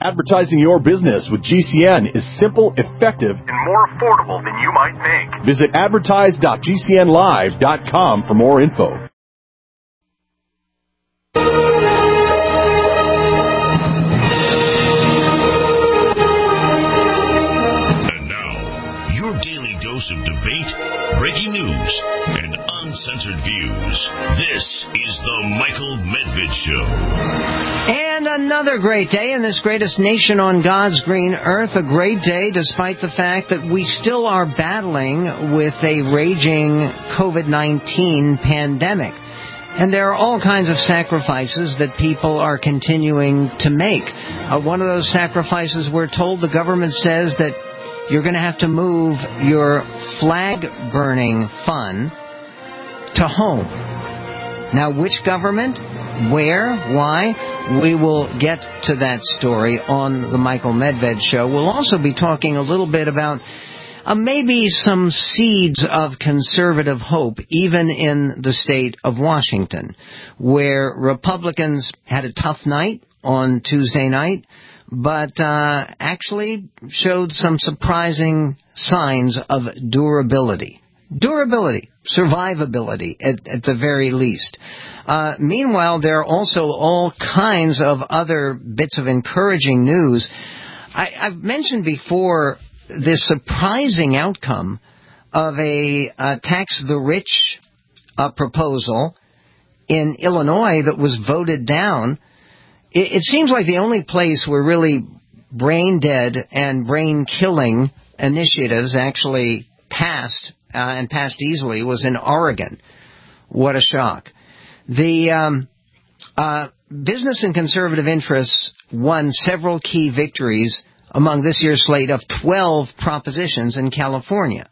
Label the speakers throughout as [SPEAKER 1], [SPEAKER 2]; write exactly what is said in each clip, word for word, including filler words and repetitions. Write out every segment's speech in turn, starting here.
[SPEAKER 1] Advertising your business with G C N is simple, effective, and more affordable than you might think. Visit advertise dot g c n live dot com for more info.
[SPEAKER 2] And now, your daily dose of debate, breaking news, and uncensored views. This is the Michael Medved Show.
[SPEAKER 3] And another great day in this greatest nation on God's green earth. A great day despite the fact that we still are battling with a raging covid nineteen pandemic. And there are all kinds of sacrifices that people are continuing to make. Uh, one of those sacrifices, we're told, the government says that you're going to have to move your flag-burning fun to home. Now, which government? Where? Why? We will get to that story on the Michael Medved Show. We'll also be talking a little bit about uh, maybe some seeds of conservative hope, even in the state of Washington, where Republicans had a tough night on Tuesday night, but uh, actually showed some surprising signs of durability. Durability, survivability, at, at the very least. Uh, meanwhile, there are also all kinds of other bits of encouraging news. I, I've mentioned before this surprising outcome of a uh, tax the rich uh, proposal in Illinois that was voted down. It, it seems like the only place where really brain-dead and brain-killing initiatives actually passed, uh, and passed easily, was in Oregon. What a shock. The um, uh, business and conservative interests won several key victories among this year's slate of twelve propositions in California.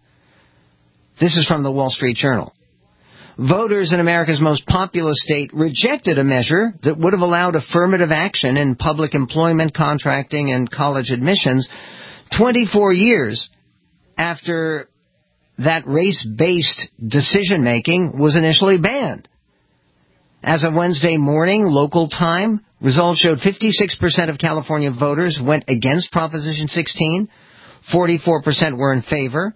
[SPEAKER 3] This is from the Wall Street Journal. Voters in America's most populous state rejected a measure that would have allowed affirmative action in public employment, contracting, and college admissions twenty-four years after that race-based decision-making was initially banned. As of Wednesday morning, local time, results showed fifty-six percent of California voters went against Proposition sixteen, forty-four percent were in favor.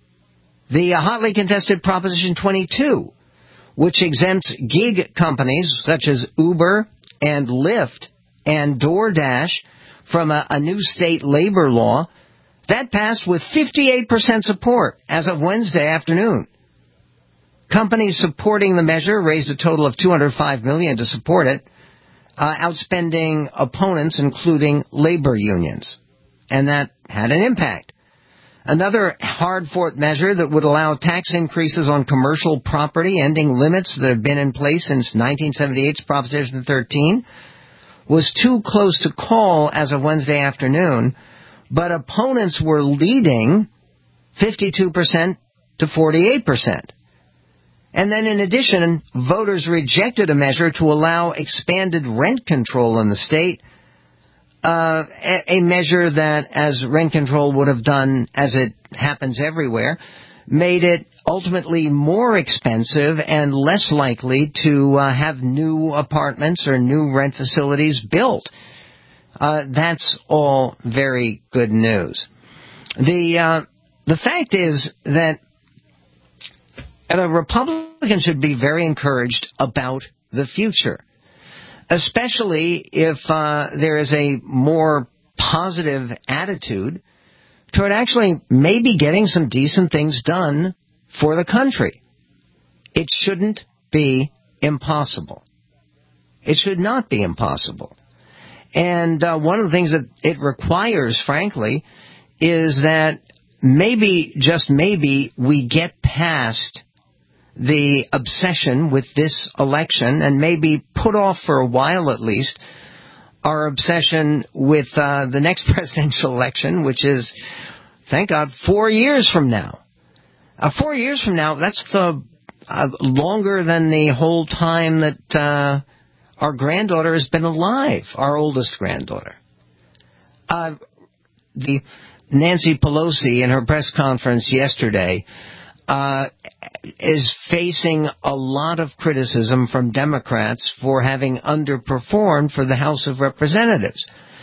[SPEAKER 3] The uh, hotly contested Proposition twenty-two, which exempts gig companies such as Uber and Lyft and DoorDash from a, a new state labor law, that passed with fifty-eight percent support as of Wednesday afternoon. Companies supporting the measure raised a total of two hundred five million dollars to support it, uh, outspending opponents, including labor unions. And that had an impact. Another hard-fought measure that would allow tax increases on commercial property, ending limits that have been in place since nineteen seventy-eight's Proposition thirteen, was too close to call as of Wednesday afternoon, but opponents were leading fifty-two percent to forty-eight percent. And then in addition, voters rejected a measure to allow expanded rent control in the state, uh, a, a measure that, as rent control would have done, as it happens everywhere, made it ultimately more expensive and less likely to uh, have new apartments or new rent facilities built. Uh, that's all very good news. The uh, the fact is that the Republicans should be very encouraged about the future, especially if uh, there is a more positive attitude toward actually maybe getting some decent things done for the country. It shouldn't be impossible. It should not be impossible. And uh, one of the things that it requires, frankly, is that maybe, just maybe, we get past the obsession with this election and maybe put off for a while at least our obsession with uh, the next presidential election, which is, thank God, four years from now. Uh, four years from now, that's the uh, longer than the whole time that uh, our granddaughter has been alive, our oldest granddaughter. Uh, the Nancy Pelosi, in her press conference yesterday, uh, is facing a lot of criticism from Democrats for having underperformed for the House of Representatives.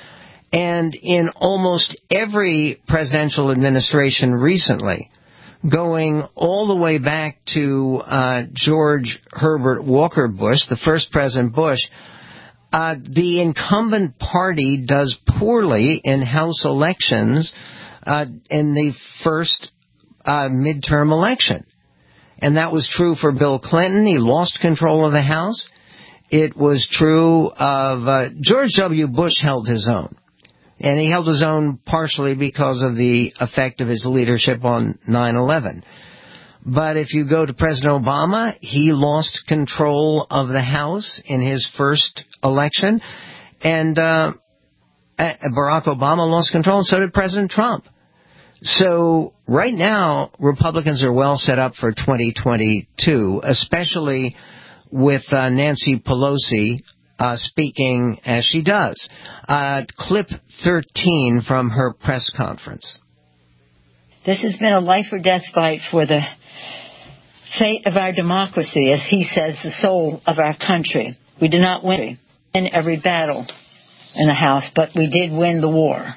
[SPEAKER 3] And in almost every presidential administration recently, going all the way back to uh, George Herbert Walker Bush, the first President Bush, uh, the incumbent party does poorly in House elections uh, in the first uh, midterm election. And that was true for Bill Clinton. He lost control of the House. It was true of uh, George W. Bush held his own. And he held his own partially because of the effect of his leadership on nine eleven. But if you go to President Obama, he lost control of the House in his first election. And uh, Barack Obama lost control, and so did President Trump. So right now, Republicans are well set up for twenty twenty-two, especially with uh, Nancy Pelosi uh, speaking as she does. Uh, clip thirteen from her press conference.
[SPEAKER 4] This has been a life or death fight for the fate of our democracy, as he says, the soul of our country. We did not win in every battle in the House, but we did win the war.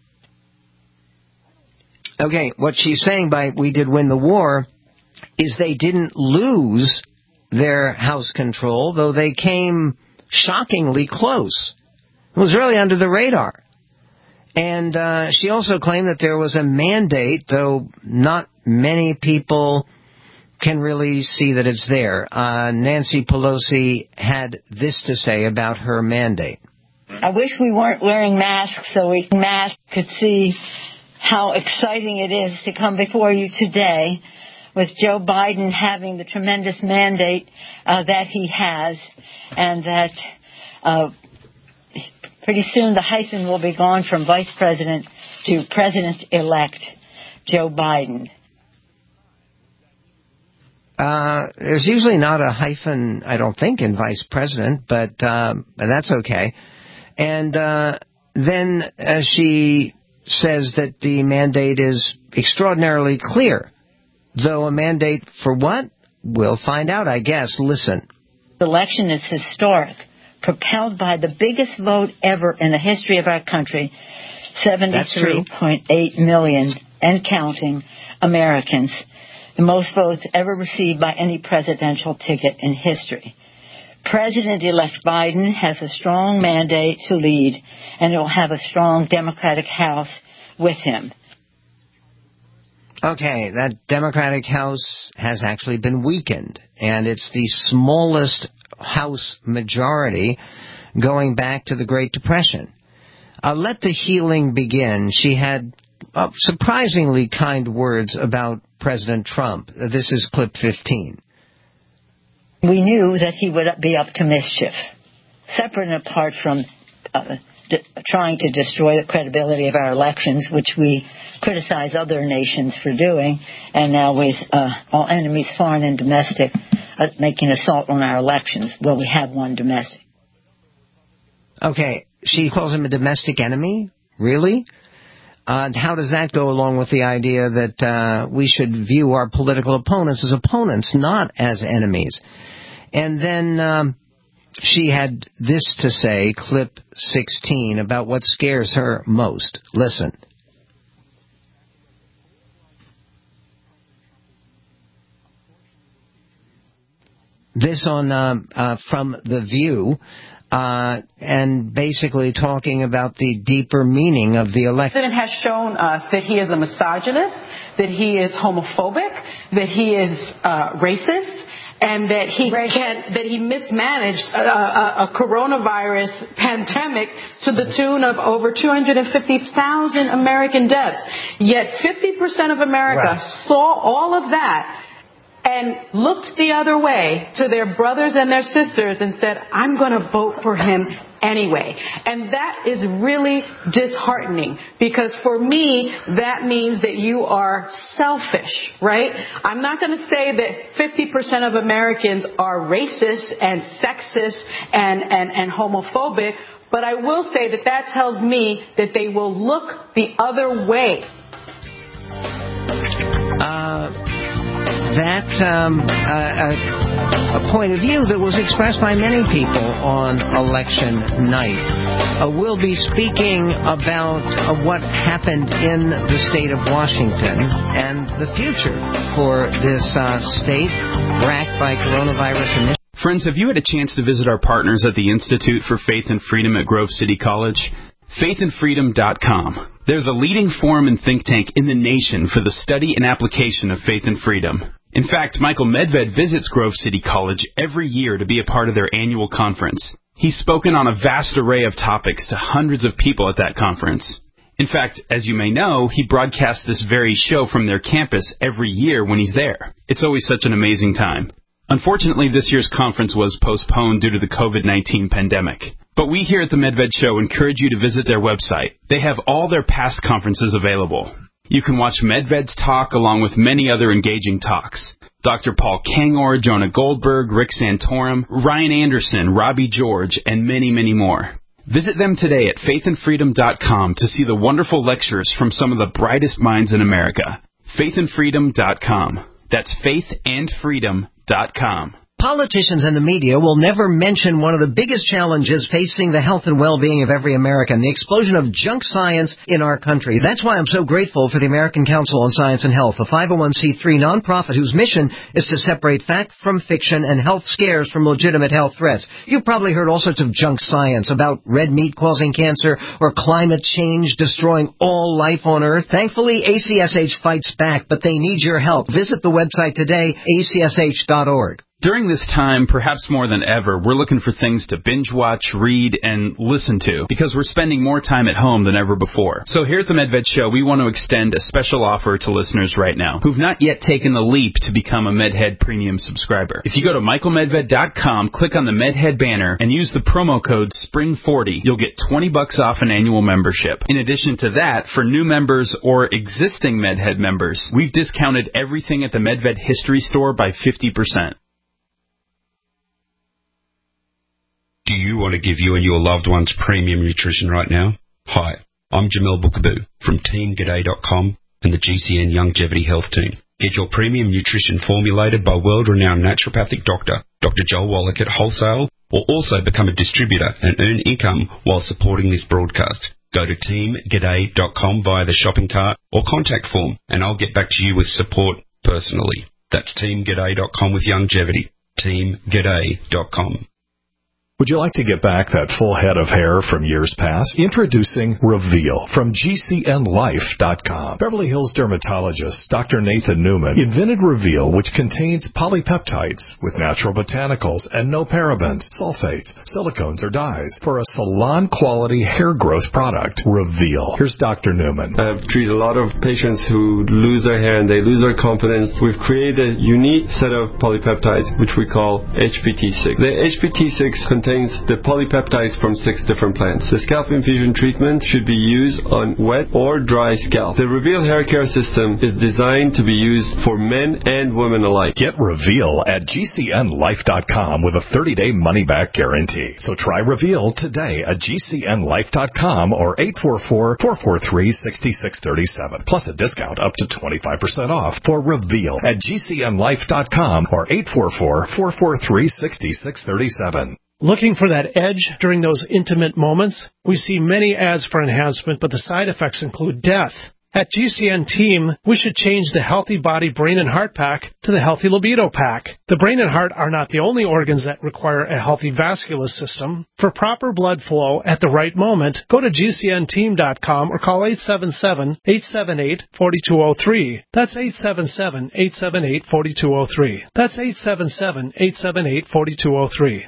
[SPEAKER 3] Okay, what she's saying by we did win the war is they didn't lose their House control, though they came shockingly close. It was really under the radar. And uh, she also claimed that there was a mandate, though not many people can really see that it's there. Uh, Nancy Pelosi had this to say about her mandate.
[SPEAKER 4] I wish we weren't wearing masks so we masks could see how exciting it is to come before you today with Joe Biden having the tremendous mandate uh, that he has, and that uh, pretty soon the hyphen will be gone from Vice President to President-elect Joe Biden.
[SPEAKER 3] Uh, there's usually not a hyphen, I don't think, in Vice President, but uh, that's okay. And uh, then uh, she says that the mandate is extraordinarily clear. Though a mandate for what? We'll find out, I guess. Listen.
[SPEAKER 4] The election is historic, propelled by the biggest vote ever in the history of our country, seventy-three point eight million and counting Americans, the most votes ever received by any presidential ticket in history. President-elect Biden has a strong mandate to lead, and he'll have a strong Democratic House with him.
[SPEAKER 3] Okay, that Democratic House has actually been weakened, and it's the smallest House majority going back to the Great Depression. Uh, let the healing begin. She had uh, surprisingly kind words about President Trump. This is clip fifteen.
[SPEAKER 4] We knew that he would be up to mischief, separate and apart from uh, d- trying to destroy the credibility of our elections, which we criticize other nations for doing, and now with uh, all enemies, foreign and domestic, uh, making assault on our elections. Well, we have one domestic.
[SPEAKER 3] Okay, she calls him a domestic enemy? Really? Uh, how does that go along with the idea that uh, we should view our political opponents as opponents, not as enemies? And then um, she had this to say, clip sixteen, about what scares her most. Listen. This on uh, uh, from The View. Uh, and basically talking about the deeper meaning of the election.
[SPEAKER 5] The president has shown us that he is a misogynist, that he is homophobic, that he is uh, racist, and that he can, that he mismanaged a, a, a coronavirus pandemic to the tune of over two hundred fifty thousand American deaths. Yet fifty percent of America right. saw all of that and looked the other way to their brothers and their sisters and said, I'm going to vote for him anyway. And that is really disheartening, because for me, that means that you are selfish, right? I'm not going to say that fifty percent of Americans are racist and sexist and, and, and homophobic, but I will say that that tells me that they will look the other way.
[SPEAKER 3] Uh... That um, uh, a, a point of view that was expressed by many people on election night. uh, will be speaking about uh, what happened in the state of Washington and the future for this uh, state racked by coronavirus initiatives.
[SPEAKER 6] Friends, have you had a chance to visit our partners at the Institute for Faith and Freedom at Grove City College? faith and freedom dot com. They're the leading forum and think tank in the nation for the study and application of faith and freedom. In fact, Michael Medved visits Grove City College every year to be a part of their annual conference. He's spoken on a vast array of topics to hundreds of people at that conference. In fact, as you may know, he broadcasts this very show from their campus every year when he's there. It's always such an amazing time. Unfortunately, this year's conference was postponed due to the covid nineteen pandemic. But we here at the Medved Show encourage you to visit their website. They have all their past conferences available. You can watch Medved's talk along with many other engaging talks. Doctor Paul Kangor, Jonah Goldberg, Rick Santorum, Ryan Anderson, Robbie George, and many, many more. Visit them today at faith and freedom dot com to see the wonderful lectures from some of the brightest minds in America. faith and freedom dot com. That's faith and freedom dot com.
[SPEAKER 3] Politicians and the media will never mention one of the biggest challenges facing the health and well-being of every American, the explosion of junk science in our country. That's why I'm so grateful for the American Council on Science and Health, a five oh one c three nonprofit whose mission is to separate fact from fiction and health scares from legitimate health threats. You've probably heard all sorts of junk science about red meat causing cancer or climate change destroying all life on Earth. Thankfully, A C S H fights back, but they need your help. Visit the website today, A C S H dot org.
[SPEAKER 6] During this time, perhaps more than ever, we're looking for things to binge watch, read, and listen to because we're spending more time at home than ever before. So here at the Medved Show, we want to extend a special offer to listeners right now who've not yet taken the leap to become a MedHead Premium subscriber. If you go to michael medved dot com, click on the MedHead banner, and use the promo code spring forty, you'll get twenty bucks off an annual membership. In addition to that, for new members or existing MedHead members, we've discounted everything at the Medved History Store by fifty percent.
[SPEAKER 7] Do you want to give you and your loved ones premium nutrition right now? Hi, I'm Jamel Bookaboo from team g'day dot com and the G C N Longevity Health Team. Get your premium nutrition formulated by world-renowned naturopathic doctor, Doctor Joel Wallach at wholesale, or also become a distributor and earn income while supporting this broadcast. Go to team g'day dot com via the shopping cart or contact form, and I'll get back to you with support personally. That's team g'day dot com with longevity. team g'day dot com.
[SPEAKER 1] Would you like to get back that full head of hair from years past? Introducing Reveal from G C N life dot com. Beverly Hills dermatologist Doctor Nathan Newman invented Reveal, which contains polypeptides with natural botanicals and no parabens, sulfates, silicones, or dyes for a salon-quality hair growth product. Reveal. Here's Doctor Newman.
[SPEAKER 8] I've treated a lot of patients who lose their hair and they lose their confidence. We've created a unique set of polypeptides, which we call H P T six. The H P T six contains the polypeptides from six different plants. The scalp infusion treatment should be used on wet or dry scalp. The Reveal hair care system is designed to be used for men and women alike.
[SPEAKER 1] Get Reveal at G C N life dot com with a thirty-day money-back guarantee. So try Reveal today at G C N life dot com or eight four four, four four three, six six three seven. Plus a discount up to twenty-five percent off for Reveal at G C N life dot com or eight four four, four four three, six six three seven.
[SPEAKER 9] Looking for that edge during those intimate moments? We see many ads for enhancement, but the side effects include death. At G C N Team, we should change the Healthy Body, Brain, and Heart Pack to the Healthy Libido Pack. The brain and heart are not the only organs that require a healthy vascular system. For proper blood flow at the right moment, go to G C N team dot com or call eight seven seven, eight seven eight, four two zero three. That's eight seven seven, eight seven eight, four two zero three. That's eight seven seven, eight seven eight, four two zero three.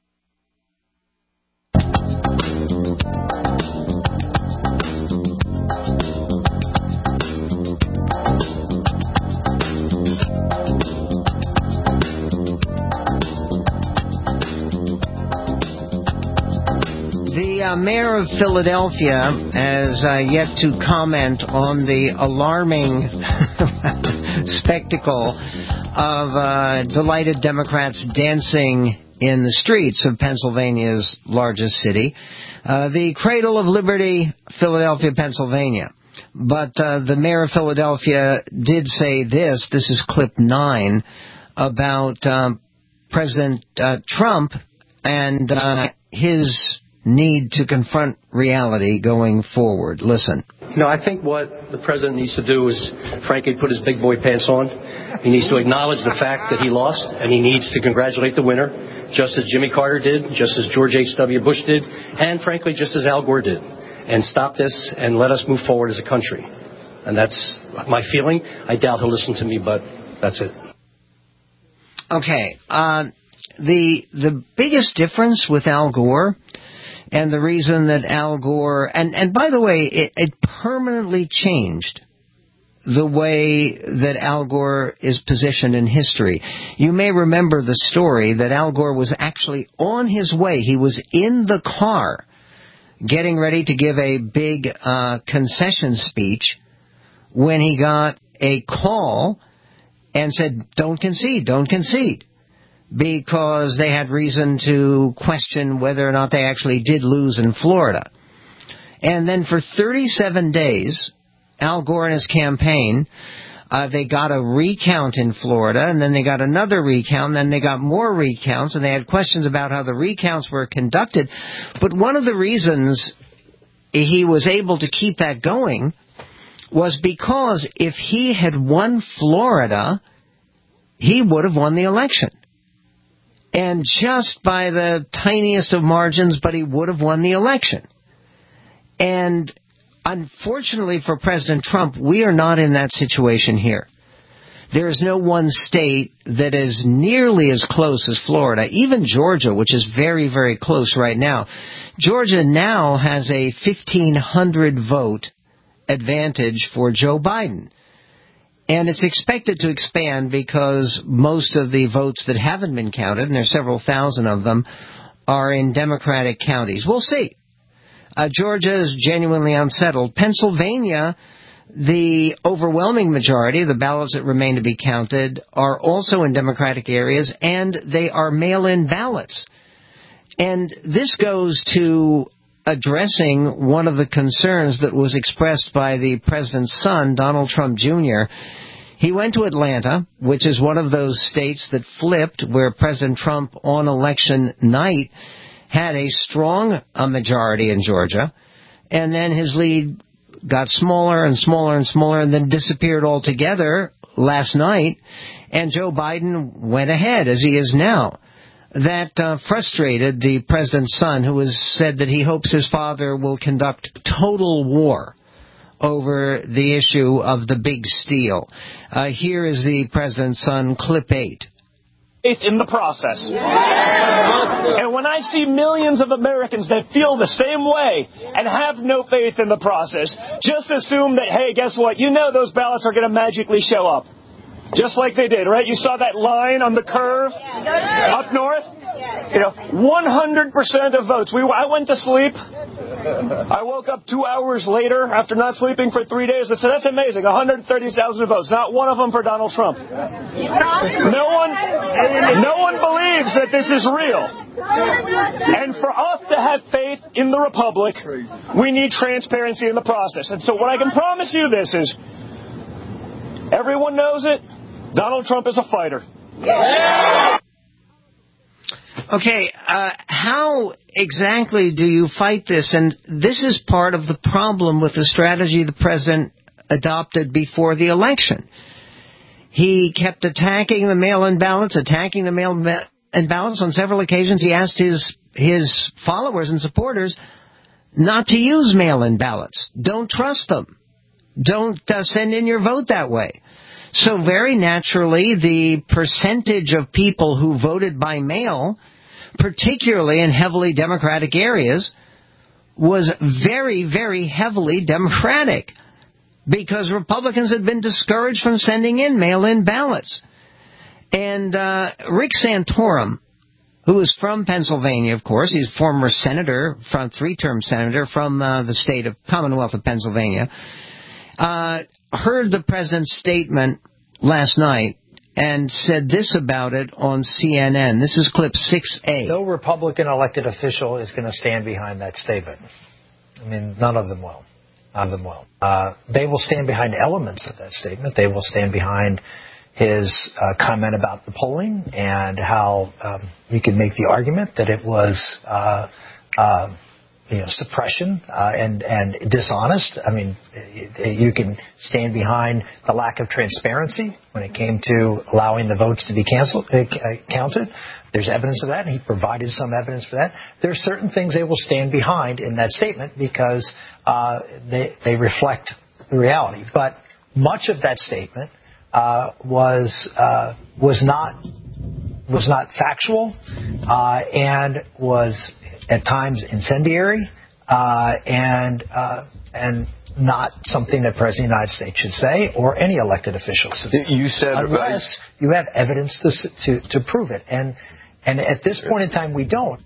[SPEAKER 3] The uh, mayor of Philadelphia has uh, yet to comment on the alarming spectacle of uh, delighted Democrats dancing in the streets of Pennsylvania's largest city, uh, the cradle of liberty, Philadelphia, Pennsylvania. But uh, the mayor of Philadelphia did say this, this is clip nine, about um, President uh, Trump and uh, his need to confront reality going forward. Listen.
[SPEAKER 10] You know, I think what the president needs to do is, frankly, put his big boy pants on. He needs to acknowledge the fact that he lost, and he needs to congratulate the winner, just as Jimmy Carter did, just as George H W. Bush did, and, frankly, just as Al Gore did. And stop this and let us move forward as a country. And that's my feeling. I doubt he'll listen to me, but that's it.
[SPEAKER 3] Okay. Uh, the the biggest difference with Al Gore, and the reason that Al Gore, and, and by the way, it, it permanently changed the way that Al Gore is positioned in history. You may remember the story that Al Gore was actually on his way. He was in the car getting ready to give a big uh, concession speech when he got a call and said, don't concede, don't concede, because they had reason to question whether or not they actually did lose in Florida. And then for thirty-seven days, Al Gore and his campaign, uh, they got a recount in Florida, and then they got another recount, and then they got more recounts, and they had questions about how the recounts were conducted. But one of the reasons he was able to keep that going was because if he had won Florida, he would have won the election. And just by the tiniest of margins, but he would have won the election. And unfortunately for President Trump, we are not in that situation here. There is no one state that is nearly as close as Florida. Even Georgia, which is very, very close right now. Georgia now has a fifteen hundred vote advantage for Joe Biden. And it's expected to expand because most of the votes that haven't been counted, and there's several thousand of them, are in Democratic counties. We'll see. Uh, Georgia is genuinely unsettled. Pennsylvania, the overwhelming majority of the ballots that remain to be counted are also in Democratic areas, and they are mail-in ballots. And this goes to addressing one of the concerns that was expressed by the president's son, Donald Trump Junior He went to Atlanta, which is one of those states that flipped, where President Trump on election night had a strong a majority in Georgia, and then his lead got smaller and smaller and smaller and then disappeared altogether last night, and Joe Biden went ahead, as he is now. That uh, frustrated the president's son, who has said that he hopes his father will conduct total war over the issue of the big steal. Uh, here is the president's son, clip eight.
[SPEAKER 11] Faith in the process. And when I see millions of Americans that feel the same way and have no faith in the process, just assume that, hey, guess what? You know those ballots are going to magically show up. Just like they did, right? You saw that line on the curve up north? You know, one hundred percent of votes. We, I went to sleep. I woke up two hours later after not sleeping for three days. I said, that's amazing. one hundred thirty thousand votes. Not one of them for Donald Trump. No one, no one believes that this is real. And for us to have faith in the Republic, we need transparency in the process. And so what I can promise you this is, everyone knows it. Donald Trump is a fighter.
[SPEAKER 3] Okay, uh, how exactly do you fight this? And this is part of the problem with the strategy the president adopted before the election. He kept attacking the mail-in ballots, attacking the mail-in ballots on several occasions. He asked his his followers and supporters not to use mail-in ballots. Don't trust them. Don't uh, send in your vote that way. So very naturally, the percentage of people who voted by mail, particularly in heavily Democratic areas, was very, very heavily Democratic, because Republicans had been discouraged from sending in mail-in ballots. And uh, Rick Santorum, who is from Pennsylvania, of course, he's a former senator, from three-term senator from uh, the state of Commonwealth of Pennsylvania, uh, heard the president's statement last night and said this about it on C N N. This is clip six A.
[SPEAKER 12] No Republican elected official is going to stand behind that statement. I mean, none of them will. None of them will. Uh, they will stand behind elements of that statement. They will stand behind his uh, comment about the polling and how um, you could make the argument that it was uh, uh, you know, suppression uh, and and dishonest. I mean, you can stand behind the lack of transparency when it came to allowing the votes to be canceled, uh, counted. There's evidence of that, and he provided some evidence for that. There are certain things they will stand behind in that statement because uh, they they reflect the reality. But much of that statement uh, was uh, was not was not factual uh, and was at times incendiary uh, and uh, and not something that the President of the United States should say or any elected officials.
[SPEAKER 13] You said
[SPEAKER 12] unless you have evidence to to, to prove it, and and at this point in time we don't.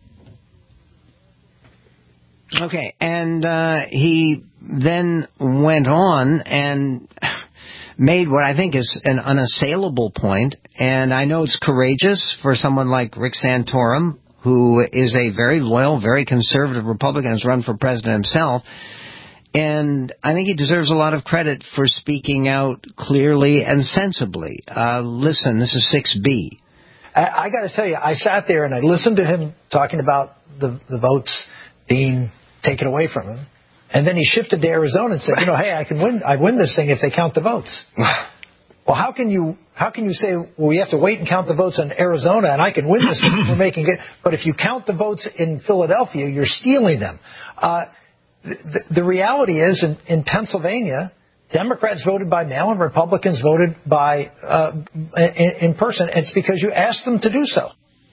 [SPEAKER 3] Okay, and uh, he then went on and made what I think is an unassailable point, and I know it's courageous for someone like Rick Santorum, who is a very loyal, very conservative Republican, has run for president himself, and I think he deserves a lot of credit for speaking out clearly and sensibly. Uh, listen, this is six B.
[SPEAKER 12] I, I got to tell you, I sat there and I listened to him talking about the, the votes being taken away from him. And then he shifted to Arizona and said, you know, hey, I can win. I win this thing if they count the votes. Well, how can you how can you say, well, we have to wait and count the votes in Arizona and I can win this thing if we're making it. But if you count the votes in Philadelphia, you're stealing them. Uh, the, the reality is in, in Pennsylvania, Democrats voted by mail and Republicans voted by uh, in, in person. It's because you asked them to do so.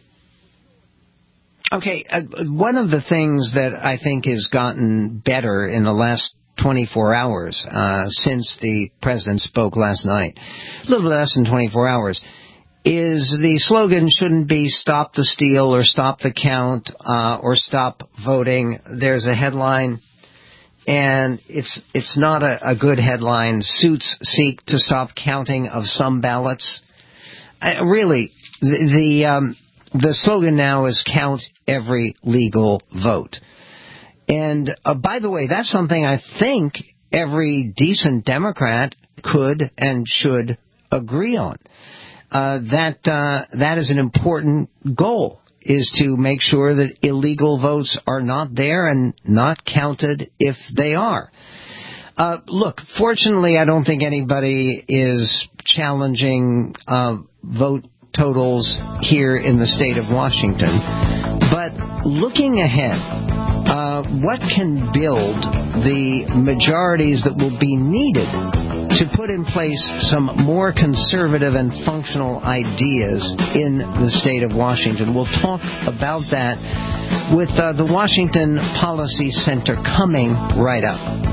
[SPEAKER 3] Okay, uh, one of the things that I think has gotten better in the last twenty-four hours uh, since the president spoke last night, a little less than twenty-four hours, is the slogan shouldn't be stop the steal or stop the count uh, or stop voting. There's a headline, and it's it's not a, a good headline. Suits seek to stop counting of some ballots. Uh, really, the... the um, The slogan now is count every legal vote. And uh, by the way, that's something I think every decent Democrat could and should agree on. Uh, that uh, that is an important goal, is to make sure that illegal votes are not there and not counted if they are. Uh, look, fortunately, I don't think anybody is challenging uh, vote totals here in the state of Washington. But looking ahead, uh, what can build the majorities that will be needed to put in place some more conservative and functional ideas in the state of Washington? We'll talk about that with uh, the Washington Policy Center coming right up.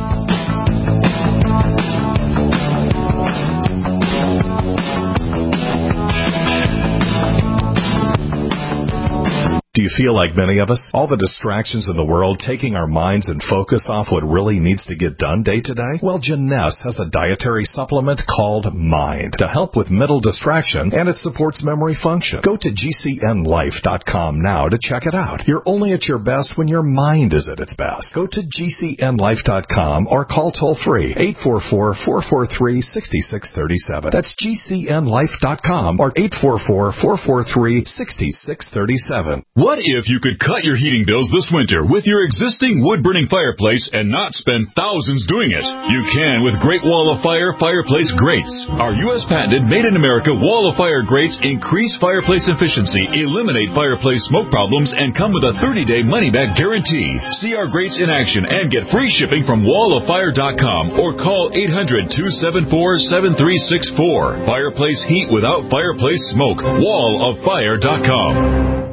[SPEAKER 1] Do you feel like many of us? All the distractions in the world taking our minds and focus off what really needs to get done day to day? Well, Jeunesse has a dietary supplement called Mind to help with mental distraction, and it supports memory function. Go to G C N life dot com now to check it out. You're only at your best when your mind is at its best. Go to G C N life dot com or call toll-free eight four four, four four three, six six three seven. That's G C N life dot com or eight four four, four four three, six six three seven.
[SPEAKER 14] What if you could cut your heating bills this winter with your existing wood-burning fireplace and not spend thousands doing it? You can with Great Wall of Fire fireplace grates. Our U S patented made-in-America Wall of Fire grates increase fireplace efficiency, eliminate fireplace smoke problems, and come with a thirty-day money-back guarantee. See our grates in action and get free shipping from wall of fire dot com or call eight hundred, two seven four, seven three six four. Fireplace heat without fireplace smoke. wall of fire dot com.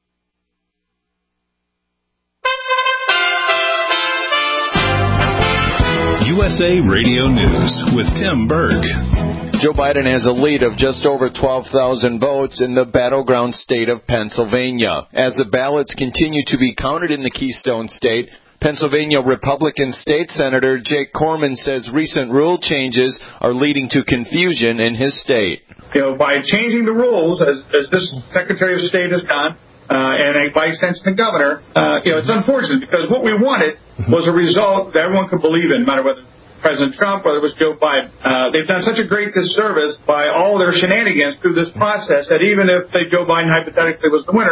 [SPEAKER 14] U S A Radio News with Tim Berg.
[SPEAKER 15] Joe Biden has a lead of just over twelve thousand votes in the battleground state of Pennsylvania. As the ballots continue to be counted in the Keystone State, Pennsylvania Republican State Senator Jake Corman says recent rule changes are leading to confusion in his state.
[SPEAKER 16] You know, by changing the rules, as, as this Secretary of State has done, Uh, and by extension the governor, uh, you know, it's unfortunate because what we wanted was a result that everyone could believe in, no matter whether President Trump, whether it was Joe Biden. Uh, they've done such a great disservice by all their shenanigans through this process that even if, say, Joe Biden hypothetically was the winner,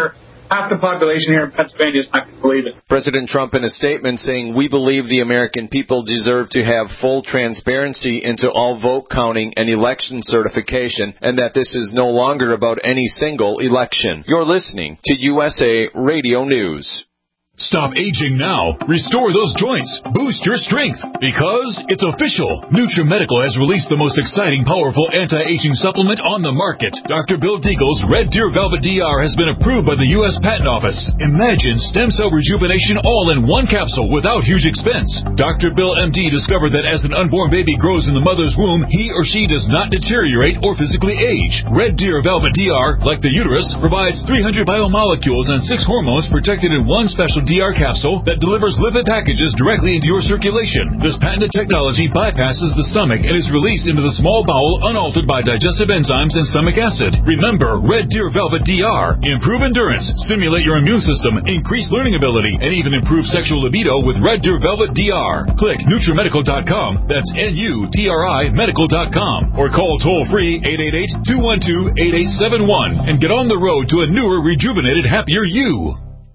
[SPEAKER 16] half the population here in Pennsylvania is not going to believe it.
[SPEAKER 15] President Trump in a statement saying, "We believe the American people deserve to have full transparency into all vote counting and election certification, and that this is no longer about any single election." You're listening to U S A Radio News.
[SPEAKER 14] Stop aging now. Restore those joints. Boost your strength. Because it's official. NutriMedical has released the most exciting, powerful anti-aging supplement on the market. Doctor Bill Deagle's Red Deer Velvet D R has been approved by the U S Patent Office. Imagine stem cell rejuvenation all in one capsule without huge expense. Doctor Bill M D discovered that as an unborn baby grows in the mother's womb, he or she does not deteriorate or physically age. Red Deer Velvet D R, like the uterus, provides three hundred biomolecules and six hormones protected in one special D R capsule that delivers lipid packages directly into your circulation. This patented technology bypasses the stomach and is released into the small bowel unaltered by digestive enzymes and stomach acid. Remember, Red Deer Velvet D R. Improve endurance, stimulate your immune system, increase learning ability, and even improve sexual libido with Red Deer Velvet D R. Click NutriMedical dot com. That's N U T R I medical dot com. Or call toll-free eight eight eight, two one two, eight eight seven one and get on the road to a newer, rejuvenated, happier you.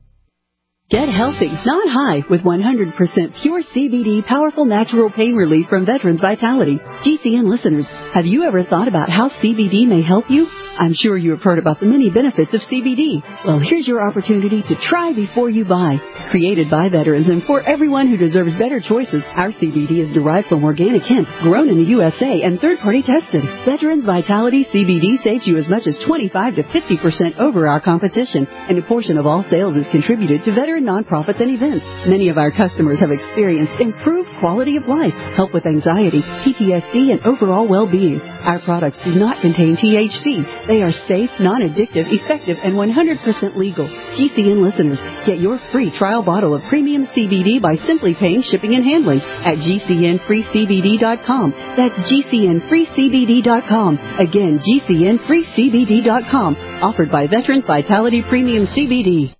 [SPEAKER 13] Get healthy, not high, with one hundred percent pure C B D powerful natural pain relief from Veterans Vitality. G C N listeners, have you ever thought about how C B D may help you? I'm sure you have heard about the many benefits of C B D. Well, here's your opportunity to try before you buy. Created by veterans and for everyone who deserves better choices, our C B D is derived from organic hemp, grown in the U S A, and third-party tested. Veterans Vitality C B D saves you as much as twenty-five to fifty percent over our competition, and a portion of all sales is contributed to veteran nonprofits and events. Many of our customers have experienced improved quality of life, help with anxiety, P T S D, and overall well-being. Our products do not contain T H C. They are safe, non-addictive, effective, and one hundred percent legal. G C N listeners, get your free trial bottle of premium C B D by simply paying shipping and handling at G C N free C B D dot com. That's G C N free C B D dot com. Again, G C N free C B D dot com. Offered by Veterans Vitality Premium C B D.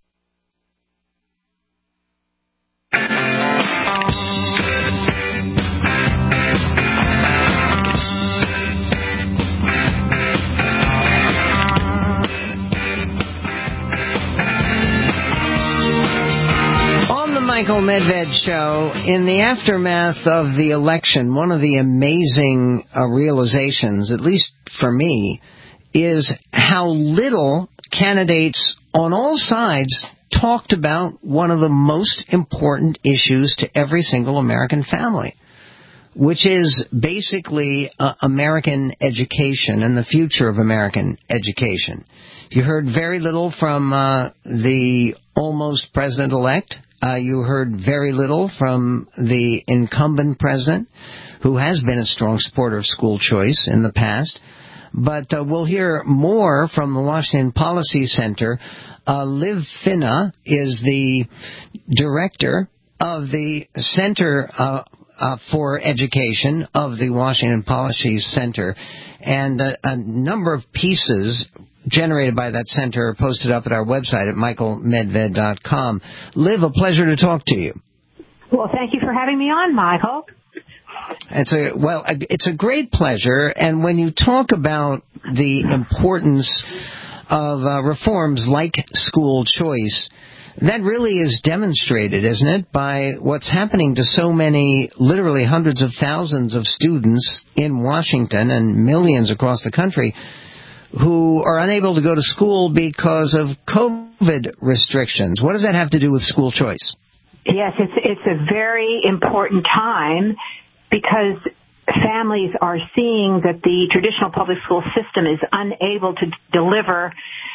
[SPEAKER 3] Michael Medved Show. In the aftermath of the election, one of the amazing uh, realizations, at least for me, is how little candidates on all sides talked about one of the most important issues to every single American family, which is basically uh, American education and the future of American education. You heard very little from uh, the almost president-elect. Uh, you heard very little from the incumbent president, who has been a strong supporter of school choice in the past. But uh, we'll hear more from the Washington Policy Center. Uh, Liv Finna is the director of the Center uh, uh, for Education of the Washington Policy Center. And uh, a number of pieces generated by that center are posted up at our website at michael medved dot com. Liv, a pleasure to talk to you.
[SPEAKER 17] Well, thank you for having me on, Michael.
[SPEAKER 3] It's a, well, it's a great pleasure. And when you talk about the importance of uh, reforms like school choice, that really is demonstrated, isn't it, by what's happening to so many, literally hundreds of thousands of students in Washington and millions across the country who are unable to go to school because of COVID restrictions. What does that have to do with school choice?
[SPEAKER 17] Yes, it's it's a very important time because families are seeing that the traditional public school system is unable to deliver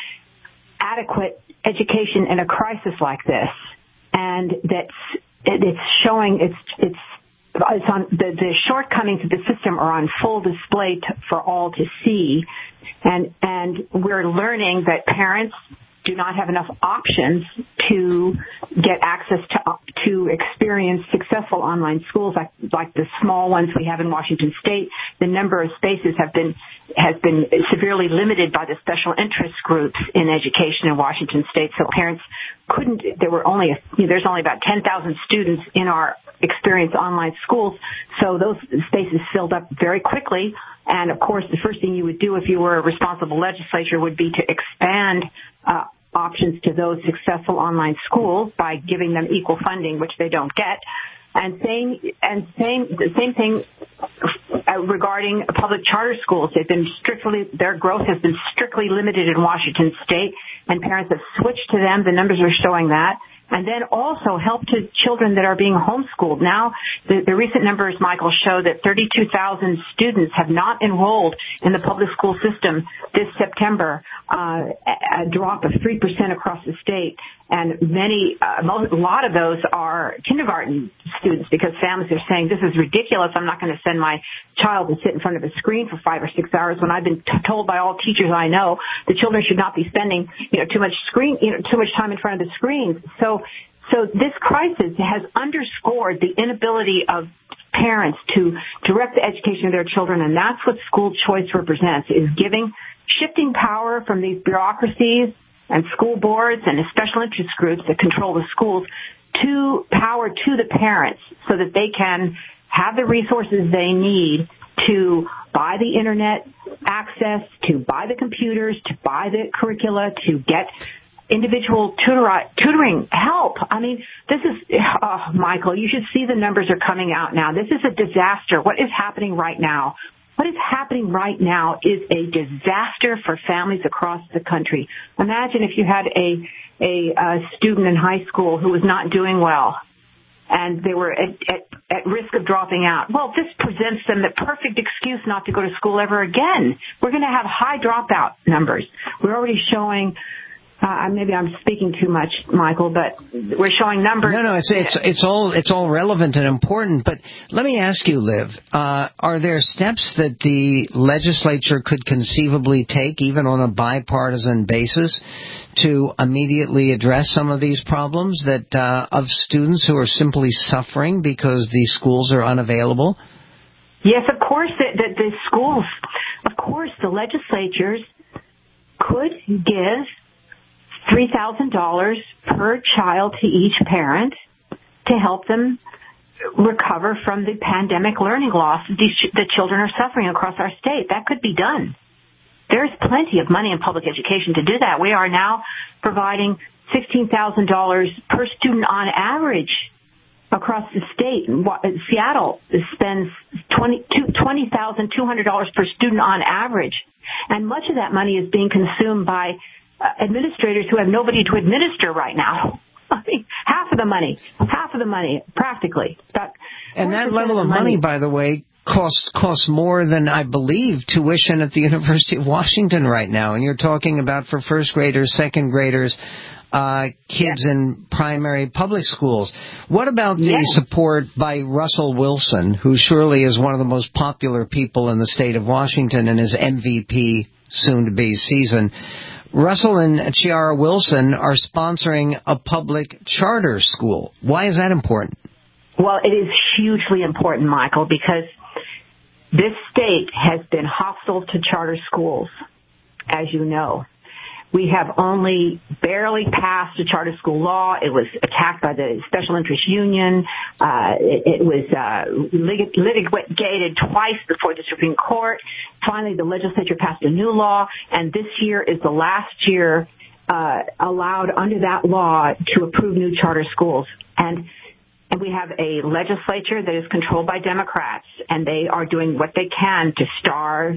[SPEAKER 17] adequate education in a crisis like this, and that's it's showing it's it's it's on the, the shortcomings of the system are on full display to, for all to see. And and we're learning that parents do not have enough options to get access to to experience successful online schools like like the small ones we have in Washington State. The number of spaces have been has been severely limited by the special interest groups in education in Washington State. So parents couldn't. There were only a, you know, there's only about ten thousand students in our experience online schools. So those spaces filled up very quickly. And of course, the first thing you would do if you were a responsible legislature would be to expand uh, options to those successful online schools by giving them equal funding, which they don't get. And same, and same, the same thing regarding public charter schools. They've been strictly, their growth has been strictly limited in Washington State, and parents have switched to them. The numbers are showing that. And then also help to children that are being homeschooled. Now, the, the recent numbers, Michael, show that thirty-two thousand students have not enrolled in the public school system this September, uh, a, a drop of three percent across the state. And many, uh, most, a lot of those are kindergarten students because families are saying, this is ridiculous. I'm not going to send my child to sit in front of a screen for five or six hours when I've been t- told by all teachers I know the children should not be spending, you know, too much screen, you know, too much time in front of the screens. So, so this crisis has underscored the inability of parents to direct the education of their children, and that's what school choice represents, is giving, shifting power from these bureaucracies and school boards and special interest groups that control the schools to power to the parents so that they can have the resources they need to buy the internet access, to buy the computers, to buy the curricula, to get individual tutor- tutoring help. I mean, this is, oh, Michael, you should see the numbers are coming out now. This is a disaster. What is happening right now? What is happening right now is a disaster for families across the country. Imagine if you had a, a, a student in high school who was not doing well and they were at, at, at risk of dropping out. Well, this presents them the perfect excuse not to go to school ever again. We're going to have high dropout numbers. We're already showing Uh, maybe I'm speaking too much, Michael, but we're showing numbers.
[SPEAKER 3] No, no, it's it's it's all it's all relevant and important. But let me ask you, Liv, uh, are there steps that the legislature could conceivably take, even on a bipartisan basis, to immediately address some of these problems that uh, of students who are simply suffering because these schools are unavailable?
[SPEAKER 17] Yes, of course, the, the, the schools, of course, the legislatures could give three thousand dollars per child to each parent to help them recover from the pandemic learning loss the children are suffering across our state. That could be done. There's plenty of money in public education to do that. We are now providing sixteen thousand dollars per student on average across the state. Seattle spends twenty thousand two hundred dollars per student on average. And much of that money is being consumed by administrators who have nobody to administer right now. I mean, half of the money, half of the money, practically. About
[SPEAKER 3] and that level of money, money, by the way, costs costs more than, I believe, tuition at the University of Washington right now. And you're talking about for first graders, second graders, uh, kids yeah. in primary public schools. What about the yeah. support by Russell Wilson, who surely is one of the most popular people in the state of Washington and is M V P soon-to-be season? Russell and Chiara Wilson are sponsoring a public charter school. Why is that important?
[SPEAKER 17] Well, it is hugely important, Michael, because this state has been hostile to charter schools, as you know. We have only barely passed a charter school law. It was attacked by the Special Interest Union. Uh, it, it was uh, lit- litigated twice before the Supreme Court. Finally, the legislature passed a new law, and this year is the last year uh, allowed under that law to approve new charter schools. And and we have a legislature that is controlled by Democrats, and they are doing what they can to starve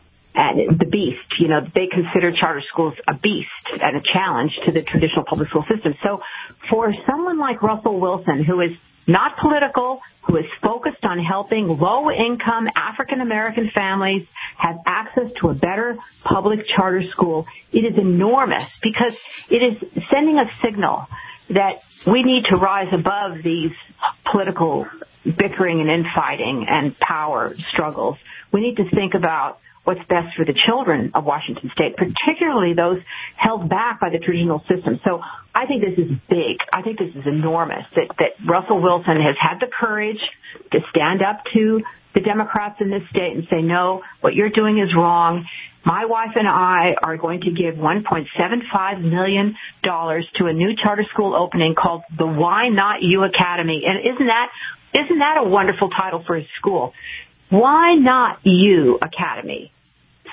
[SPEAKER 17] and the beast. You know, they consider charter schools a beast and a challenge to the traditional public school system. So for someone like Russell Wilson, who is not political, who is focused on helping low-income African-American families have access to a better public charter school, it is enormous because it is sending a signal that we need to rise above these political bickering and infighting and power struggles. We need to think about what's best for the children of Washington State, particularly those held back by the traditional system. So I think this is big. I think this is enormous that, that Russell Wilson has had the courage to stand up to the Democrats in this state and say, no, what you're doing is wrong. My wife and I are going to give one point seven five million dollars to a new charter school opening called the Why Not You Academy. And isn't that, isn't that a wonderful title for a school? Why Not You Academy?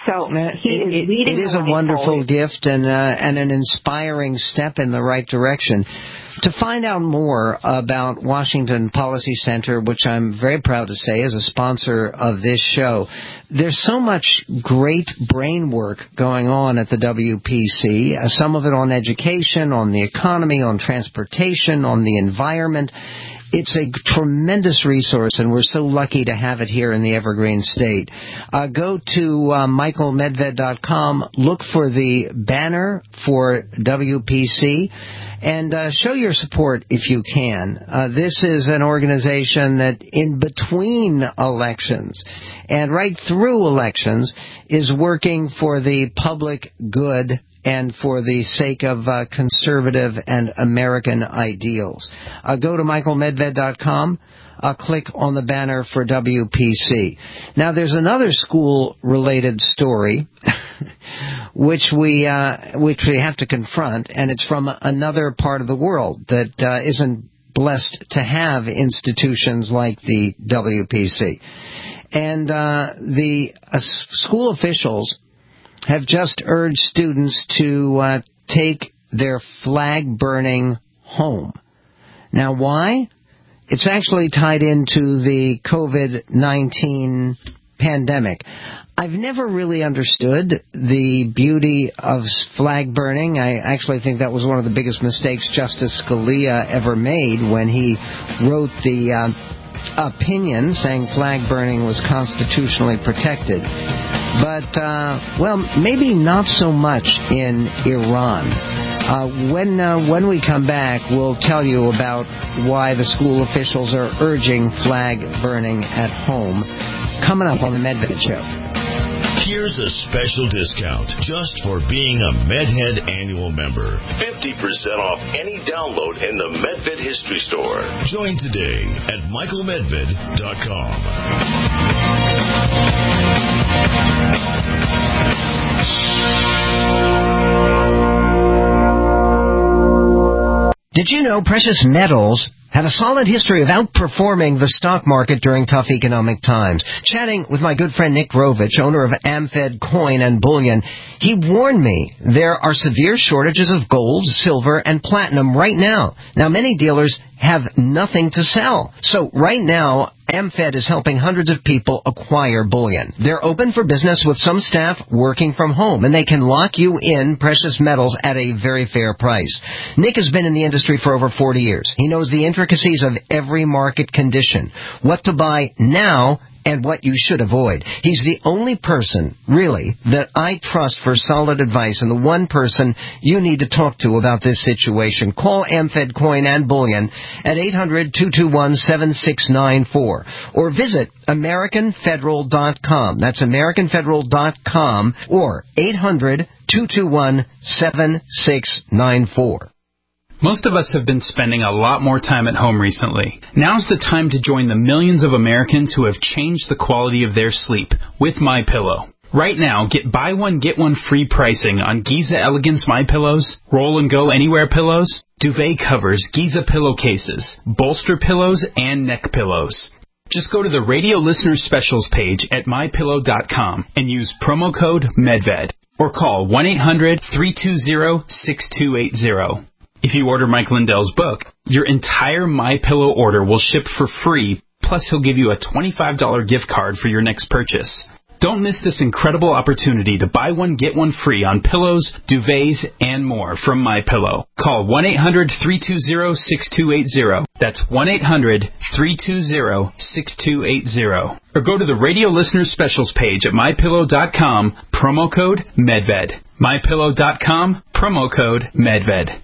[SPEAKER 17] So he
[SPEAKER 3] it,
[SPEAKER 17] is leading.
[SPEAKER 3] It is a wonderful gift and uh, and an inspiring step in the right direction. To find out more about Washington Policy Center, which I'm very proud to say is a sponsor of this show, there's so much great brain work going on at the W P C, uh, some of it on education, on the economy, on transportation, on the environment. It's a tremendous resource, and we're so lucky to have it here in the Evergreen State. Uh, go to uh, michael medved dot com, look for the banner for W P C, and uh, show your support if you can. Uh, this is an organization that in between elections and right through elections is working for the public good and for the sake of uh, conservative and American ideals. Uh, go to michael medved dot com. Uh, click on the banner for W P C. Now, there's another school-related story which we uh, which we have to confront, and it's from another part of the world that uh, isn't blessed to have institutions like the W P C. And uh, the uh, school officials have just urged students to uh, take their flag burning home. Now, why? It's actually tied into the COVID nineteen pandemic. I've never really understood the beauty of flag burning. I actually think that was one of the biggest mistakes Justice Scalia ever made when he wrote the uh, opinion saying flag burning was constitutionally protected. But, uh, well, maybe not so much in Iran. Uh, when uh, when we come back, we'll tell you about why the school officials are urging flag burning at home. Coming up on the Medved Show.
[SPEAKER 2] Here's a special discount just for being a MedHead annual member. fifty percent off any download in the Medved History Store. Join today at michael medved dot com.
[SPEAKER 3] Did you know precious metals have a solid history of outperforming the stock market during tough economic times? Chatting with my good friend Nick Rovich, owner of Amfed Coin and Bullion, he warned me there are severe shortages of gold, silver, and platinum right now. Now, many dealers have nothing to sell. So right now, Amfed is helping hundreds of people acquire bullion. They're open for business with some staff working from home, and they can lock you in precious metals at a very fair price. Nick has been in the industry for over forty years. He knows the intricacies of every market condition, what to buy now, and what you should avoid. He's the only person, really, that I trust for solid advice, and the one person you need to talk to about this situation. Call Amfed Coin and Bullion at eight hundred, two two one, seven six nine four or visit american federal dot com. That's american federal dot com or eight hundred, two two one, seven six nine four.
[SPEAKER 6] Most of us have been spending a lot more time at home recently. Now's the time to join the millions of Americans who have changed the quality of their sleep with MyPillow. Right now, get buy one, get one free pricing on Giza Elegance MyPillows, Roll and Go Anywhere pillows, duvet covers, Giza pillowcases, bolster pillows, and neck pillows. Just go to the radio listener specials page at my pillow dot com and use promo code MEDVED or call one eight hundred, three two zero, six two eight zero. If you order Mike Lindell's book, your entire MyPillow order will ship for free, plus he'll give you a twenty-five dollars gift card for your next purchase. Don't miss this incredible opportunity to buy one, get one free on pillows, duvets, and more from MyPillow. Call one eight hundred, three two zero, six two eight zero. That's one eight hundred, three two zero, six two eight zero. Or go to the radio listener specials page at my pillow dot com, promo code MEDVED. my pillow dot com, promo code MEDVED.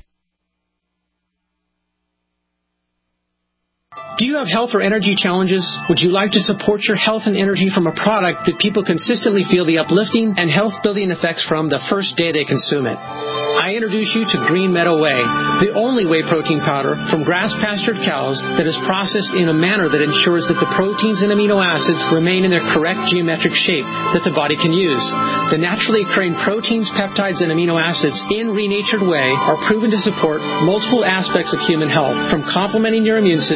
[SPEAKER 18] Do you have health or energy challenges? Would you like to support your health and energy from a product that people consistently feel the uplifting and health-building effects from the first day they consume it? I introduce you to Green Meadow Whey, the only whey protein powder from grass-pastured cows that is processed in a manner that ensures that the proteins and amino acids remain in their correct geometric shape that the body can use. The naturally occurring proteins, peptides, and amino acids in renatured whey are proven to support multiple aspects of human health, from complementing your immune system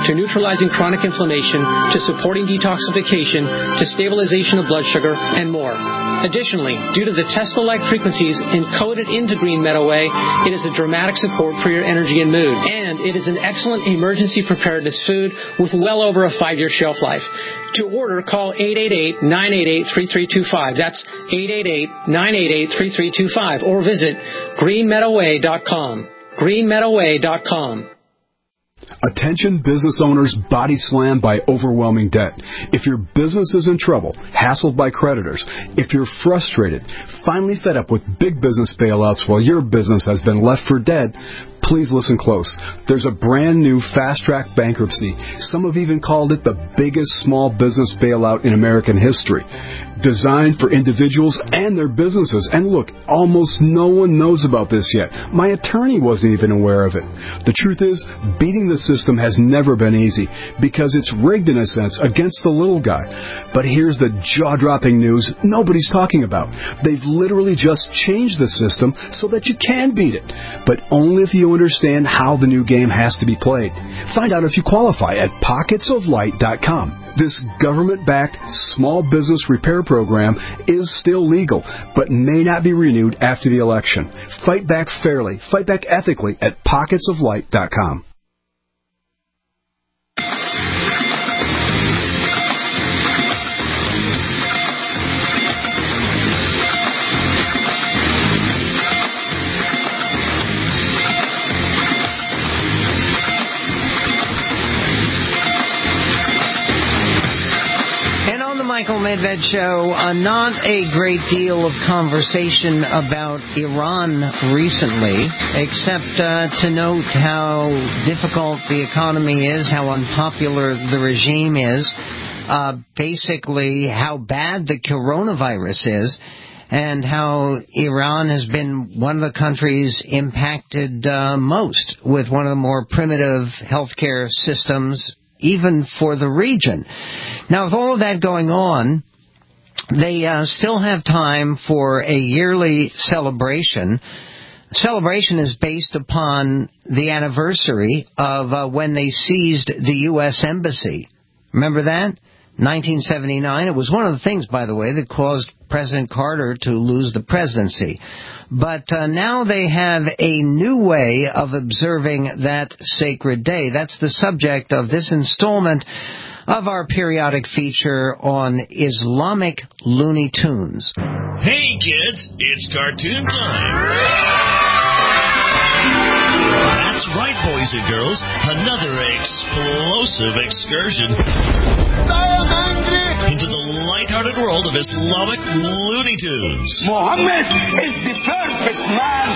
[SPEAKER 18] to neutralizing chronic inflammation, to supporting detoxification, to stabilization of blood sugar, and more. Additionally, due to the Tesla-like frequencies encoded into Green Meadow Whey, it is a dramatic support for your energy and mood. And it is an excellent emergency preparedness food with well over a five-year shelf life. To order, call eight eight eight, nine eight eight, three three two five. That's eight eight eight, nine eight eight, three three two five. Or visit green meadow way dot com. green meadow way dot com.
[SPEAKER 19] Attention business owners body slammed by overwhelming debt. If your business is in trouble, hassled by creditors, if you're frustrated, finally fed up with big business bailouts while your business has been left for dead, please listen close. There's a brand new fast-track bankruptcy. Some have even called it the biggest small business bailout in American history. Designed for individuals and their businesses. And look, almost no one knows about this yet. My attorney wasn't even aware of it. The truth is, beating the system has never been easy because it's rigged in a sense against the little guy. But here's the jaw-dropping news nobody's talking about. They've literally just changed the system so that you can beat it. But only if you understand how the new game has to be played. Find out if you qualify at pockets of light dot com. This government-backed small business repair program is still legal, but may not be renewed after the election. Fight back fairly, fight back ethically at pockets of light dot com.
[SPEAKER 3] Michael Medved Show, uh, not a great deal of conversation about Iran recently, except uh, to note how difficult the economy is, how unpopular the regime is, uh, basically how bad the coronavirus is, and how Iran has been one of the countries impacted uh, most with one of the more primitive healthcare systems even for the region. Now, with all of that going on, they uh, still have time for a yearly celebration. Celebration is based upon the anniversary of uh, when they seized the U S Embassy. Remember that? nineteen seventy-nine. It was one of the things, by the way, that caused President Carter to lose the presidency. But uh, now they have a new way of observing that sacred day. That's the subject of this installment of our periodic feature on Islamic Looney Tunes.
[SPEAKER 2] Hey kids, it's cartoon time. That's right, boys and girls. Another explosive excursion into the light-hearted world of Islamic Looney Tunes.
[SPEAKER 20] Muhammad is the perfect man.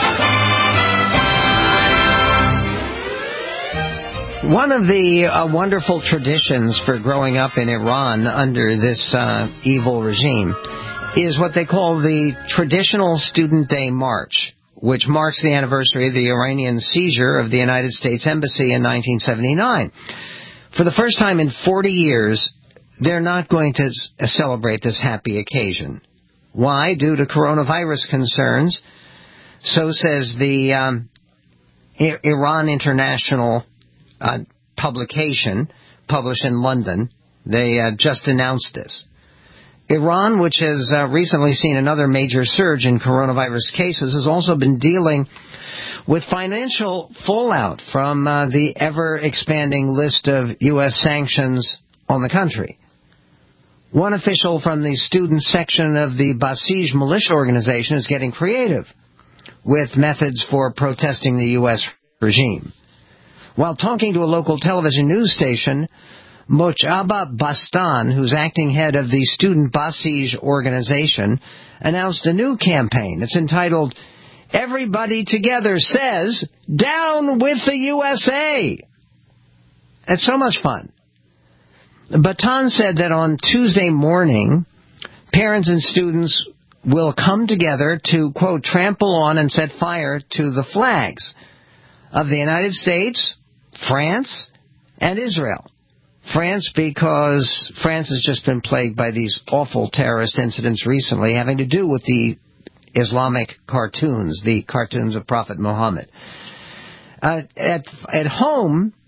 [SPEAKER 3] One of the uh, wonderful traditions for growing up in Iran under this uh, evil regime is what they call the Traditional Student Day March, which marks the anniversary of the Iranian seizure of the United States Embassy in nineteen seventy-nine. For the first time in forty years, they're not going to celebrate this happy occasion. Why? Due to coronavirus concerns. So says the um, I- Iran International uh, publication, published in London. They uh, just announced this. Iran, which has uh, recently seen another major surge in coronavirus cases, has also been dealing with financial fallout from uh, the ever-expanding list of U S sanctions on the country. One official from the student section of the Basij militia organization is getting creative with methods for protesting the U S regime. While talking to a local television news station, Mojtaba Bastan, who's acting head of the student Basij organization, announced a new campaign. It's entitled, Everybody Together Says, Down with the U S A! It's so much fun. Batan said that on Tuesday morning, parents and students will come together to, quote, trample on and set fire to the flags of the United States, France, and Israel. France, because France has just been plagued by these awful terrorist incidents recently having to do with the Islamic cartoons, the cartoons of Prophet Muhammad. Uh, at, at home,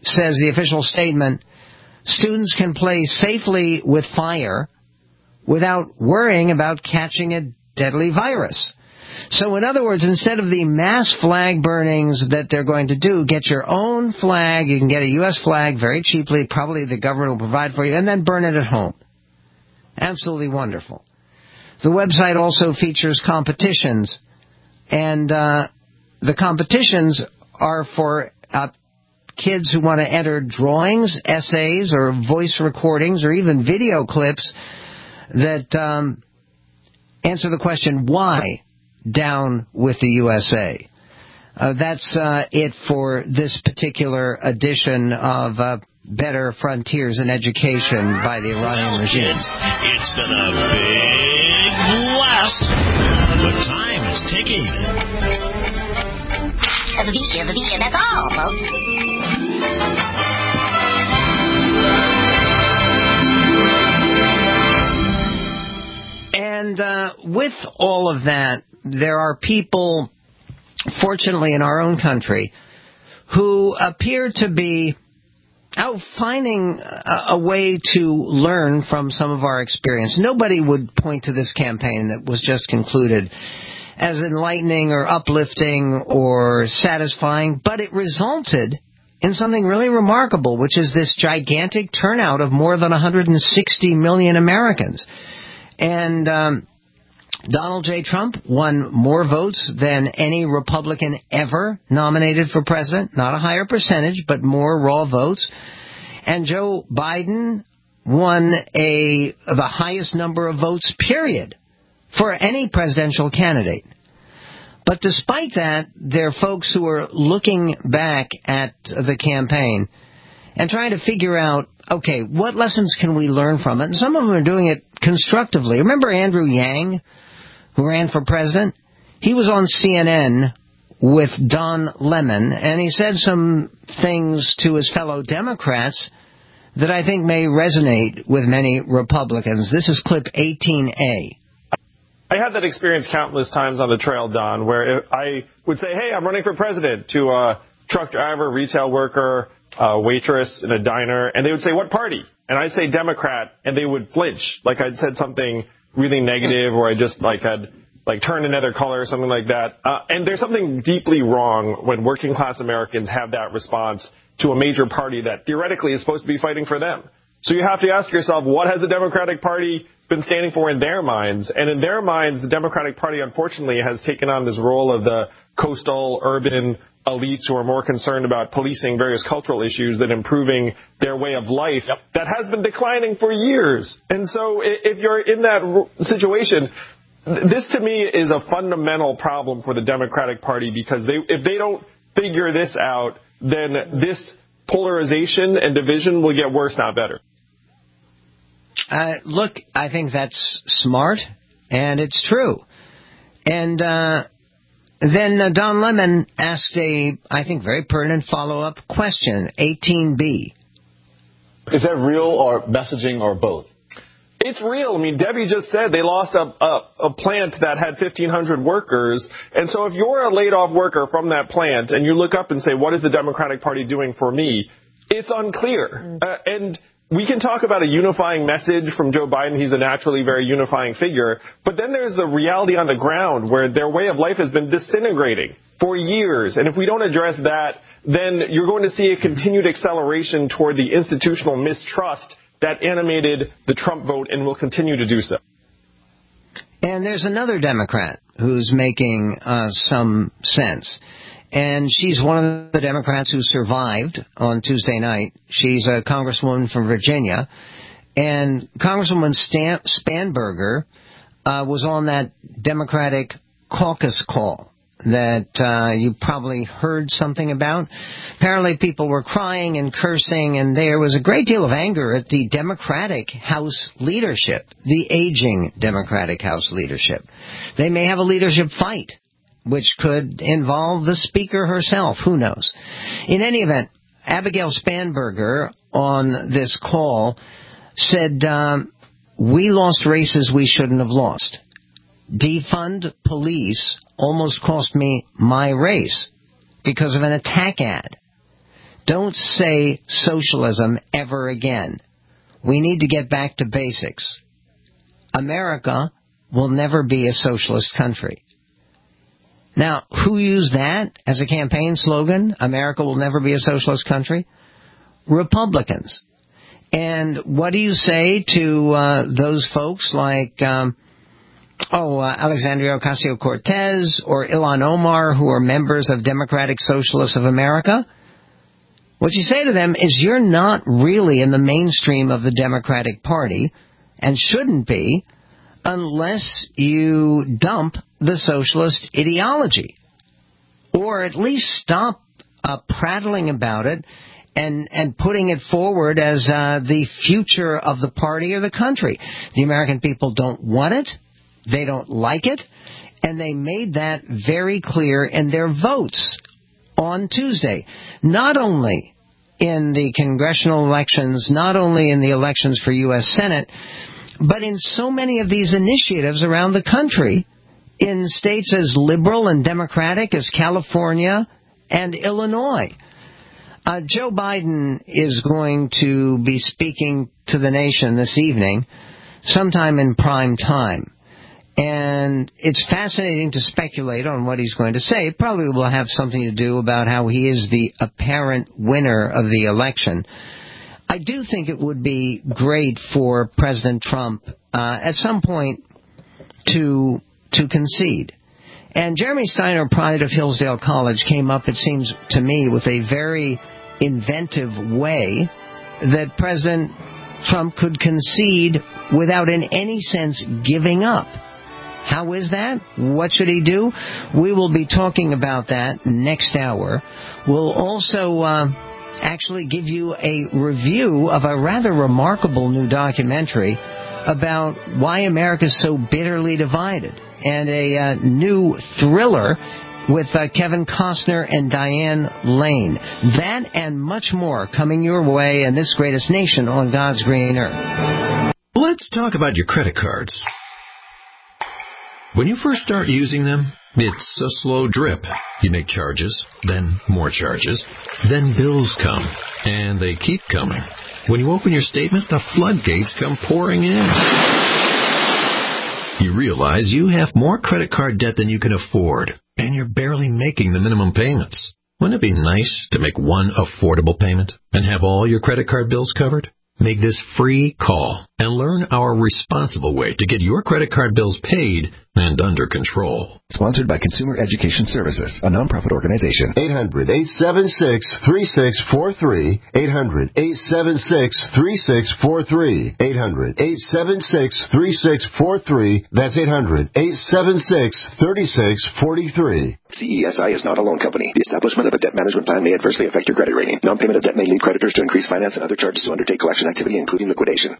[SPEAKER 3] says the official statement, students can play safely with fire without worrying about catching a deadly virus. So in other words, instead of the mass flag burnings that they're going to do, get your own flag. You can get a U S flag very cheaply. Probably the government will provide for you, and then burn it at home. Absolutely wonderful. The website also features competitions, and uh, the competitions are for uh, kids who want to enter drawings, essays, or voice recordings, or even video clips that um, answer the question, why down with the U S A? Uh, that's uh, it for this particular edition of uh, Better Frontiers in Education by the Iranian
[SPEAKER 2] well,
[SPEAKER 3] regime.
[SPEAKER 2] Kids, it's been a big blast, but time is ticking.
[SPEAKER 21] That's all, folks.
[SPEAKER 3] And uh, with all of that, there are people, fortunately in our own country, who appear to be out finding a, a way to learn from some of our experience. Nobody would point to this campaign that was just concluded as enlightening or uplifting or satisfying, but it resulted in something really remarkable, which is this gigantic turnout of more than one hundred sixty million Americans. And um, Donald J. Trump won more votes than any Republican ever nominated for president. Not a higher percentage, but more raw votes. And Joe Biden won a the highest number of votes, period, for any presidential candidate. But despite that, there are folks who are looking back at the campaign and trying to figure out, okay, what lessons can we learn from it? And some of them are doing it constructively. Remember Andrew Yang, who ran for president? He was on C N N with Don Lemon, and he said some things to his fellow Democrats that I think may resonate with many Republicans. This is clip eighteen A.
[SPEAKER 22] I had that experience countless times on the trail, Don, where I would say, hey, I'm running for president, to a truck driver, retail worker, a waitress in a diner, and they would say, what party? And I'd say Democrat, and they would flinch, like I'd said something really negative, or I just like had like turned another color or something like that. Uh, and there's something deeply wrong when working class Americans have that response to a major party that theoretically is supposed to be fighting for them. So you have to ask yourself, what has the Democratic Party been standing for in their minds? And in their minds, the Democratic Party, unfortunately, has taken on this role of the coastal, urban elites who are more concerned about policing various cultural issues than improving their way of life. Yep. That has been declining for years. And so if you're in that situation, this to me is a fundamental problem for the Democratic Party, because they, if they don't figure this out, then this polarization and division will get worse, not better.
[SPEAKER 3] Uh, look, I think that's smart, and it's true. And uh, then uh, Don Lemon asked a, I think, very pertinent follow-up question, eighteen B.
[SPEAKER 23] Is that real or messaging or both?
[SPEAKER 22] It's real. I mean, Debbie just said they lost a, a, a plant that had fifteen hundred workers. And so if you're a laid-off worker from that plant and you look up and say, what is the Democratic Party doing for me? It's unclear. Uh, and we can talk about a unifying message from Joe Biden. He's a naturally very unifying figure. But then there's the reality on the ground where their way of life has been disintegrating for years. And if we don't address that, then you're going to see a continued acceleration toward the institutional mistrust that animated the Trump vote and will continue to do so.
[SPEAKER 3] And there's another Democrat who's making uh, some sense. And she's one of the Democrats who survived on Tuesday night. She's a congresswoman from Virginia. And Congresswoman Stan- Spanberger uh, was on that Democratic caucus call that uh, you probably heard something about. Apparently people were crying and cursing, and there was a great deal of anger at the Democratic House leadership, the aging Democratic House leadership. They may have a leadership fight, which could involve the Speaker herself. Who knows? In any event, Abigail Spanberger on this call said, um, we lost races we shouldn't have lost. Defund police almost cost me my race because of an attack ad. Don't say socialism ever again. We need to get back to basics. America will never be a socialist country. Now, who used that as a campaign slogan? America will never be a socialist country? Republicans. And what do you say to uh, those folks like, um, oh, uh, Alexandria Ocasio-Cortez or Ilhan Omar, who are members of Democratic Socialists of America? What you say to them is you're not really in the mainstream of the Democratic Party and shouldn't be unless you dump the socialist ideology, or at least stop uh, prattling about it and, and putting it forward as uh, the future of the party or the country. The American people don't want it, they don't like it, and they made that very clear in their votes on Tuesday. Not only in the congressional elections, not only in the elections for U S Senate, but in so many of these initiatives around the country, in states as liberal and democratic as California and Illinois. Uh, Joe Biden is going to be speaking to the nation this evening, sometime in prime time. And it's fascinating to speculate on what he's going to say. It probably will have something to do about how he is the apparent winner of the election. I do think it would be great for President Trump uh, at some point to to concede. And Jeremy Steiner, Pride of Hillsdale College, came up, it seems to me, with a very inventive way that President Trump could concede without in any sense giving up. How is that? What should he do? We will be talking about that next hour. We'll also uh, actually give you a review of a rather remarkable new documentary about why America is so bitterly divided, and a uh, new thriller with uh, Kevin Costner and Diane Lane. That and much more coming your way in this greatest nation on God's green earth.
[SPEAKER 4] Let's talk about your credit cards. When you first start using them, it's a slow drip. You make charges, then more charges, then bills come, and they keep coming. When you open your statement, the floodgates come pouring in. You realize you have more credit card debt than you can afford, and you're barely making the minimum payments. Wouldn't it be nice to make one affordable payment and have all your credit card bills covered? Make this free call and learn our responsible way to get your credit card bills paid and under control.
[SPEAKER 5] Sponsored by Consumer Education Services, a nonprofit organization.
[SPEAKER 7] eight hundred, eight seven six, three six four three. eight hundred, eight seven six, three six four three. eight hundred, eight seven six, three six four three. That's eight hundred, eight seven six, three six four three.
[SPEAKER 5] C E S I is not a loan company. The establishment of a debt management plan may adversely affect your credit rating. Non-payment of debt may lead creditors to increase finance and other charges to undertake collection activity, including liquidation.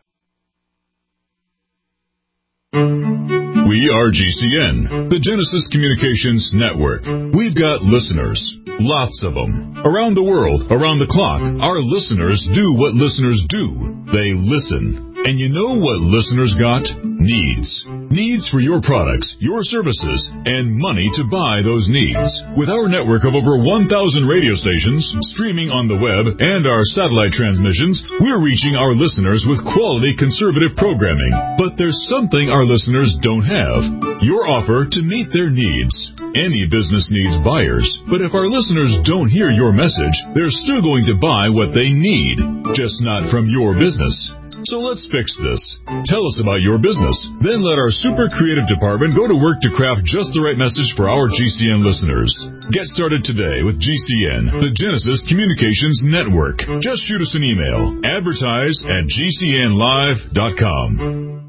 [SPEAKER 14] We are G C N, the Genesis Communications Network. We've got listeners, lots of them. Around the world, around the clock, our listeners do what listeners do. They listen. And you know what listeners got? Needs. Needs for your products, your services, and money to buy those needs. With our network of over one thousand radio stations, streaming on the web, and our satellite transmissions, we're reaching our listeners with quality conservative programming. But there's something our listeners don't have. Your offer to meet their needs. Any business needs buyers, but if our listeners don't hear your message, they're still going to buy what they need, just not from your business. So let's fix this. Tell us about your business. Then let our super creative department go to work to craft just the right message for our G C N listeners. Get started today with G C N, the Genesis Communications Network. Just shoot us an email. Advertise at G C N live dot com.